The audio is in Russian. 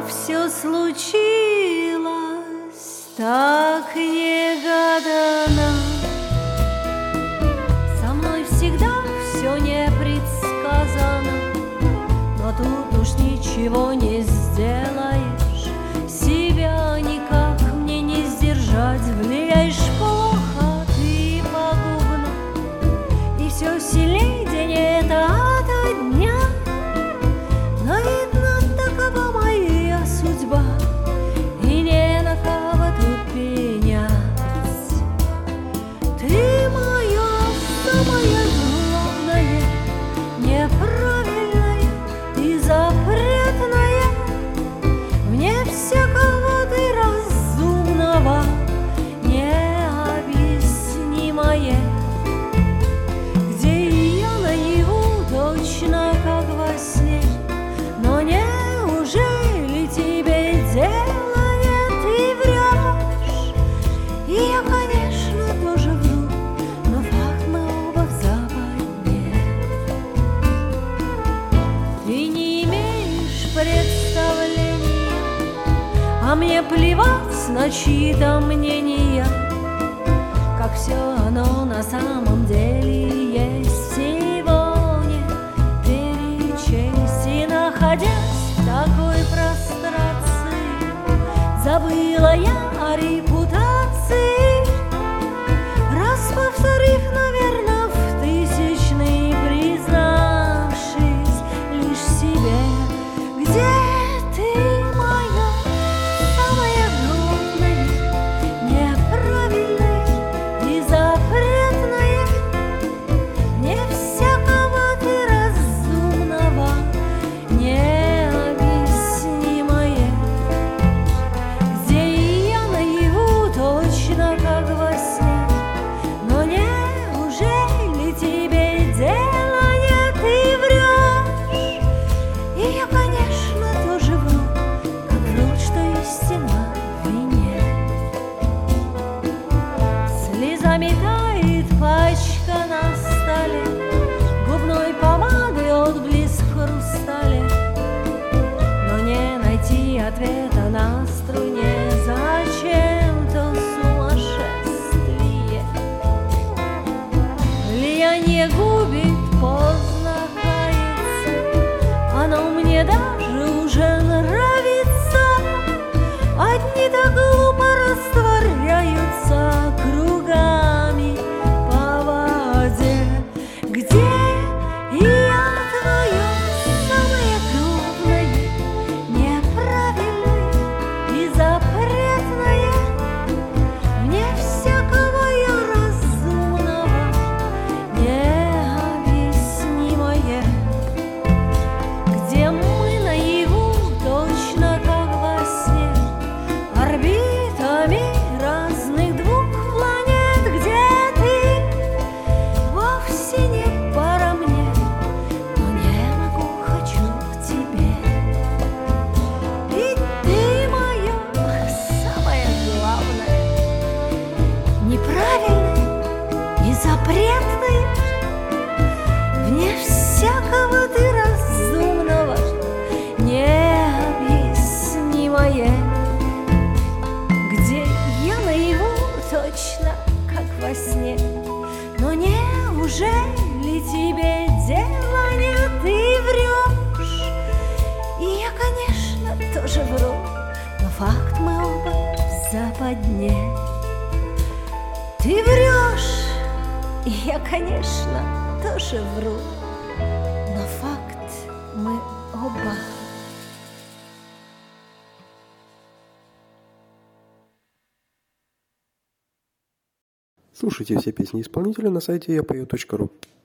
все случилось так негаданно. Со мной всегда все непредсказано, но тут уж ничего не сделаешь, себя никак мне не сдержать. Влияешь плохо, ты пагубно, и все сильней день это ото дня. Но видно, такова моя судьба, и не на кого тут пенять. Ты моя самая главная, неправильная и запретная, вне всякого ты разумного, необъяснимое. Где я наяву точно как во сне, но неужели тебе дела нет? Ты врешь, и я, конечно, тоже вру, но факт мы оба в западне. Ты не имеешь представления, а мне плевать на чьи-то мнения, как все оно на самом деле есть. Всего не перечесть, и находясь в такой прострации, забыла я о репутации, раз повторив, наверное, в тысячный, признавшись лишь себе. Где ты моя самая главная, неправильная и запретная, вне всякого ты разумного, необъяснимое. Где я наяву точно как во сне, но неужели тебе дела нет? Ты врешь, и я, конечно, тоже вру, как врут, что истина в вине. Слезами тает пачка на столе, губной помадой отблеск в хрустале, но не найти ответа на струне. Зачем-то сумасшествие, влияние губит, поздно каяться, оно мне даже уже нравится. Одни так глупо растворяются кругами по воде. Где я твоя самая главная, неправильная и запретная, вне всякого я разумного, необъяснимое. Где мы наяву точно как во сне, орбитами разных двух планет. Где ты вовсе не пара мне, но не могу, хочу к тебе. И ты моя самая главная, неправильная и запретная, вне всякого ты разумного, необъяснимое. Где я наяву точно как во сне, но неужели тебе дела нет? Ты врешь, и я, конечно, тоже вру, но факт мы оба в западне. Ты врешь, и я, конечно, тоже вру, но факт мы оба. Слушайте все песни исполнителя на сайте yapою.ru.